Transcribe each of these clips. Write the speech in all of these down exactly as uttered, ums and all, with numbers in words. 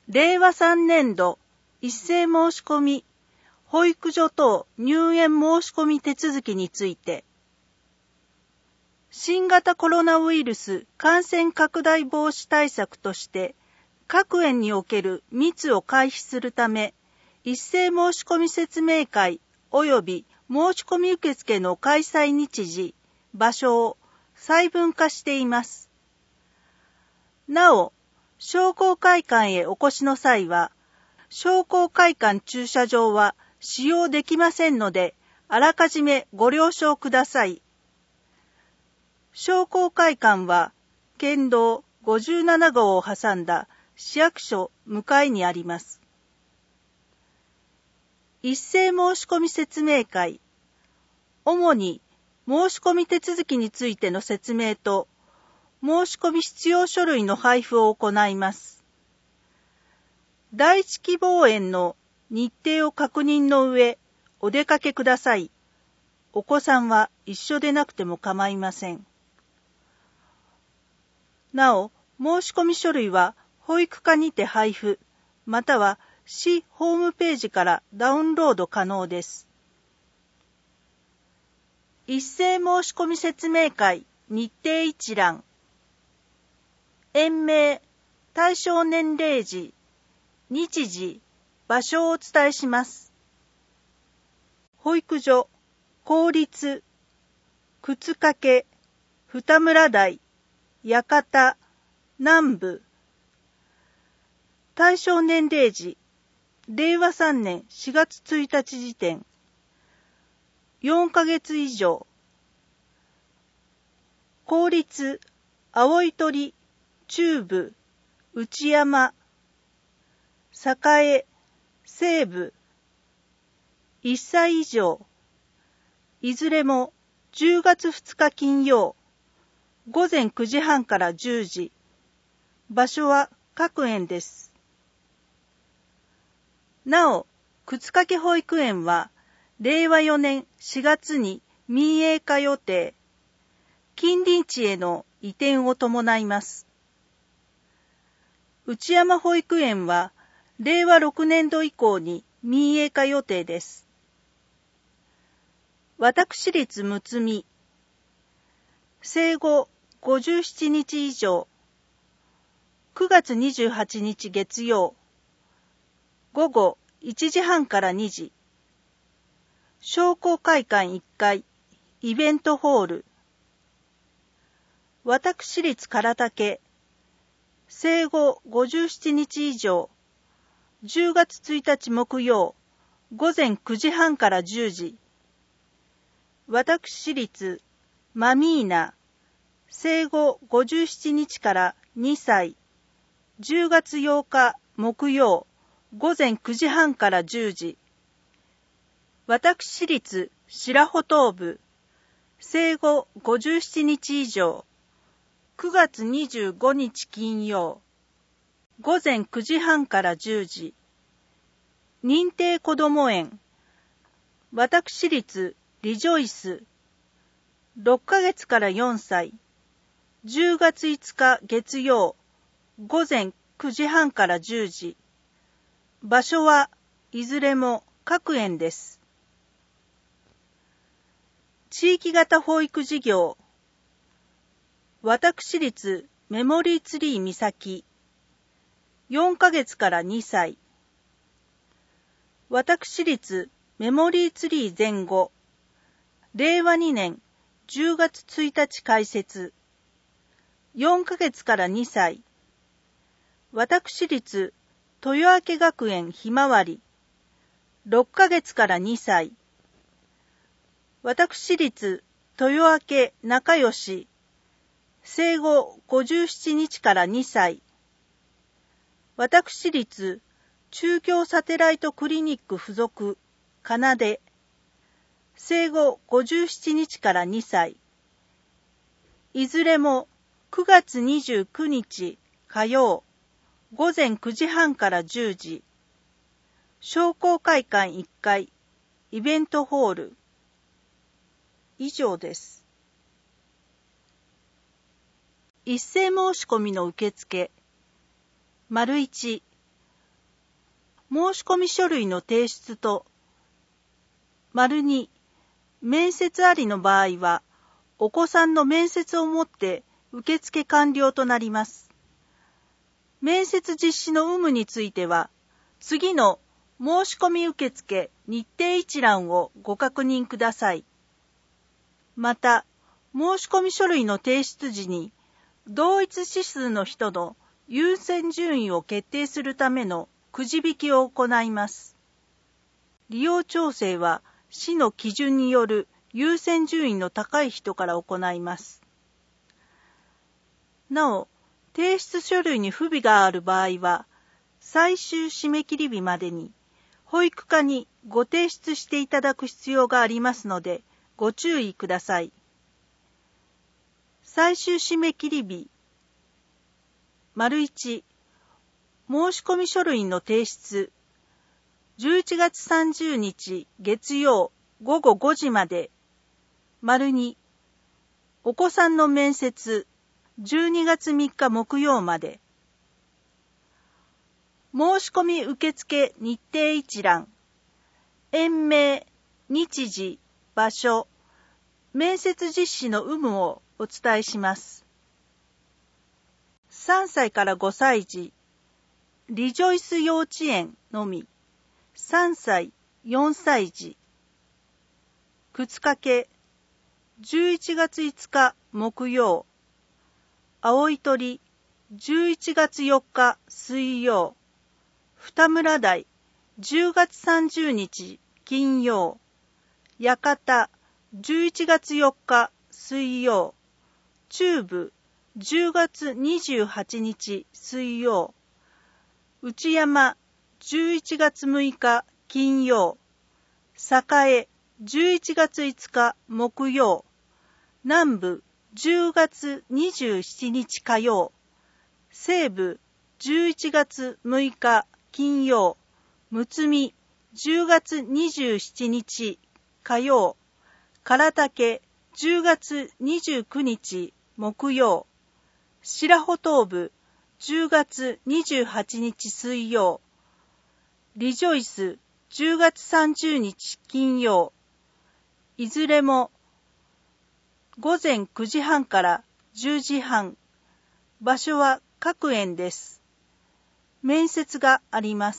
れいわさんねんど一斉申し込み保育所等入園申し込み手続きについて、新型コロナウイルス感染拡大防止対策として各園における密を回避するため、一斉申し込み説明会及び申し込み受付の開催日時、場所を細分化しています。なお、商工会館へお越しの際は、商工会館駐車場は使用できませんので、あらかじめご了承ください。商工会館は、県道ごじゅうななごうを挟んだ市役所向かいにあります。一斉申し込み説明会、主に申し込み手続きについての説明と、申し込み必要書類の配布を行います。第一希望園の日程を確認の上、お出かけください。お子さんは一緒でなくても構いません。なお、申し込み書類は保育課にて配布、または市ホームページからダウンロード可能です。一斉申し込み説明会日程一覧。園名、対象年齢時、日時、場所をお伝えします。保育所、公立、靴掛、二村台、館、南部。対象年齢時、れいわさんねんしがつついたち時点、よんかげつ以上。公立、青い鳥、中部、内山、栄、西部、いっさい以上。いずれもじゅうがつふつか金曜、ごぜんくじはんからじゅうじ。場所は各園です。なお、靴掛保育園は、れいわよねんしがつに民営化予定。近隣地への移転を伴います。内山保育園は、れいわろくねんど以降に民営化予定です。私立むつみ、生後ごじゅうななにち以上、くがつにじゅうはちにち月曜、午後いちじはんからにじ、商工会館いっかい、イベントホール。私立唐竹、生後ごじゅうななにち以上、じゅうがつついたち木曜、ごぜんくじはんからじゅうじ。私立マミーナ、生後ごじゅうななにちからにさい、じゅうがつようか木曜、ごぜんくじはんからじゅうじ。私立白穂東部、生後ごじゅうななにち以上、くがつにじゅうごにち金曜、ごぜんくじはんからじゅうじ。認定こども園、私立リジョイス、ろっかげつからよんさい、じゅうがついつか月曜、ごぜんくじはんからじゅうじ。場所はいずれも各園です。地域型保育事業、私立メモリーツリー三崎、よんかげつからにさい。私立メモリーツリー前後、れいわにねんじゅうがつついたち開設、よんかげつからにさい。私立豊明学園ひまわり、ろっかげつからにさい。私立豊明仲良し、生後ごじゅうななにちからにさい。私立中京サテライトクリニック附属かなで、生後ごじゅうななにちからにさい。いずれもくがつにじゅうくにち火曜、ごぜんくじはんからじゅうじ。商工会館いっかい、イベントホール。以上です。一斉申し込みの受付。丸いち、 申込書類の提出と、丸に、面接ありの場合は、お子さんの面接をもって受付完了となります。面接実施の有無については、次の申込受付日程一覧をご確認ください。また、申込書類の提出時に、同一指数の人の優先順位を決定するためのくじ引きを行います。利用調整は市の基準による優先順位の高い人から行います。なお、提出書類に不備がある場合は、最終締め切り日までに保育課にご提出していただく必要がありますので、ご注意ください。最終締め切り日、丸いち、申込書類の提出、じゅういちがつさんじゅうにち月曜ごごごじまで、丸に、お子さんの面接、じゅうにがつみっか木曜まで。申込受付日程一覧、園名、日時、場所、面接実施の有無をお伝えします。さんさいからごさい児、リジョイス幼稚園のみ、さんさい、よんさい児。靴掛け、じゅういちがついつか木曜、青い鳥、じゅういちがつよっか水曜、二村台、じゅうがつさんじゅうにち金曜、館、じゅういちがつよっか水曜、中部、じゅうがつにじゅうはちにち水曜、内山、じゅういちがつむいか金曜、栄、じゅういちがついつか木曜、南部、じゅうがつにじゅうしちにち火曜、西部、じゅういちがつむいか金曜、むつみ、じゅうがつにじゅうしちにち火曜、唐竹、じゅうがつにじゅうくにち木曜、白穂東部、じゅうがつにじゅうはちにち水曜、リジョイス、じゅうがつさんじゅうにち金曜、いずれもごぜんくじはんからじゅうじはん、場所は各園です。面接があります。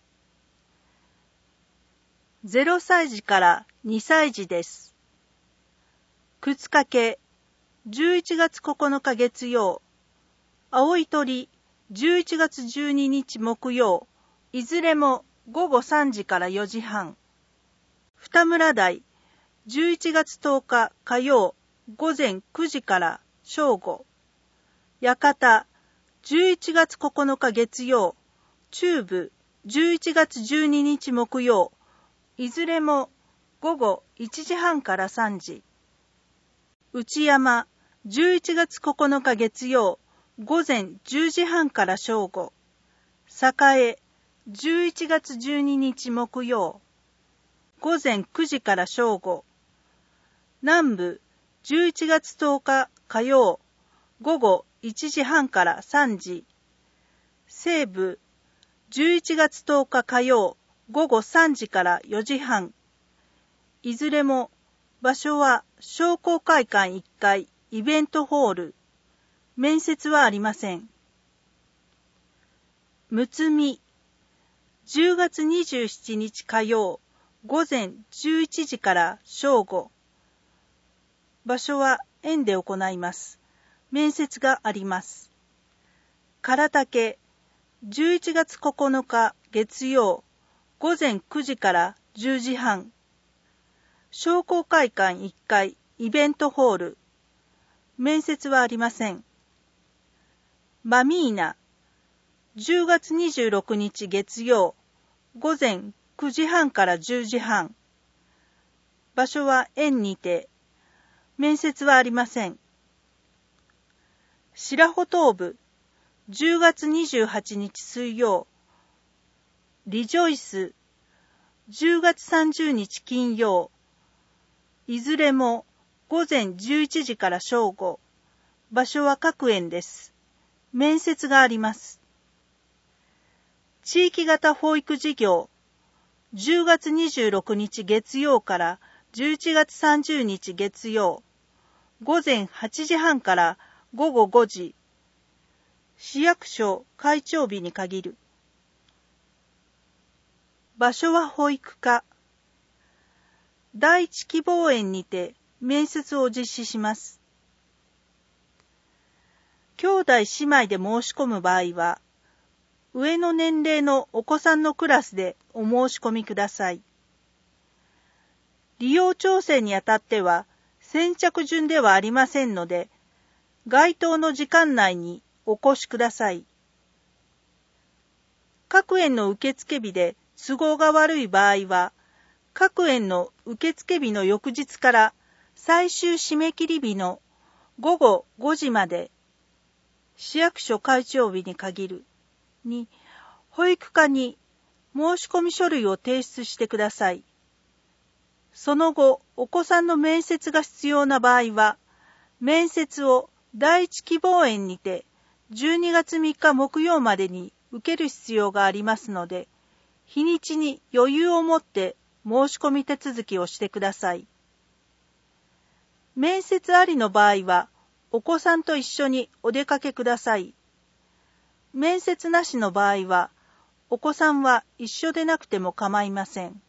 ゼロさい児からにさい児です。靴掛け、じゅういちがつここのか月曜、青い鳥、じゅういちがつじゅうににち木曜、いずれもごごさんじからよじはん。二村台、じゅういちがつとおか火曜、ごぜんくじから正午。館、じゅういちがつここのか月曜、中部、じゅういちがつじゅうににち木曜、いずれもごごいちじはんからさんじ。内山、じゅういちがつここのか月曜、ごぜんじゅうじはんから正午。栄、じゅういちがつじゅうににち木曜、ごぜんくじから正午。南部、じゅういちがつとおか火曜、ごごいちじはんからさんじ。西部、じゅういちがつとおか火曜、ごごさんじからよじはん。いずれも場所は商工会館いっかいイベントホール。面接はありません。むつみ、じゅうがつにじゅうしちにち火曜、ごぜんじゅういちじから正午。場所は園で行います。面接があります。唐竹、じゅういちがつここのか月曜、ごぜんくじからじゅうじはん。商工会館いっかいイベントホール。面接はありません。バミーナ、じゅうがつにじゅうろくにち月曜、ごぜんくじはんからじゅうじはん。場所は園にて、面接はありません。白穂東部、じゅうがつにじゅうはちにち水曜、リジョイス、じゅうがつさんじゅうにち金曜、いずれもごぜんじゅういちじから正午。場所は各園です。面接があります。 地域型保育事業、じゅうがつにじゅうろくにち月曜からじゅういちがつさんじゅうにち月曜、ごぜんはちじはんからごごごじ、市役所開庁日に限る。場所は保育課。第一希望園にて面接を実施します。兄弟姉妹で申し込む場合は、上の年齢のお子さんのクラスでお申し込みください。利用調整にあたっては、先着順ではありませんので、該当の時間内にお越しください。各園の受付日で都合が悪い場合は、各園の受付日の翌日から最終締め切り日のごごごじまで、市役所開庁日に限るに、保育課に申し込み書類を提出してください。その後、お子さんの面接が必要な場合は、面接を第一希望園にてじゅうにがつみっか木曜までに受ける必要がありますので、日にちに余裕を持って申し込み手続きをしてください。面接ありの場合は、お子さんと一緒にお出かけください。面接なしの場合は、お子さんは一緒でなくても構いません。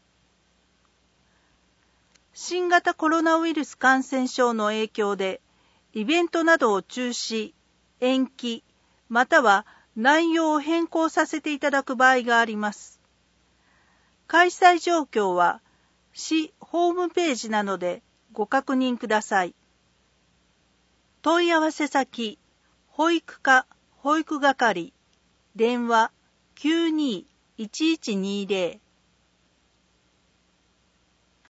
新型コロナウイルス感染症の影響で、イベントなどを中止、延期、または内容を変更させていただく場合があります。開催状況は、市ホームページなどでご確認ください。問い合わせ先、保育課、保育係、電話 きゅうにーいちいちにーぜろ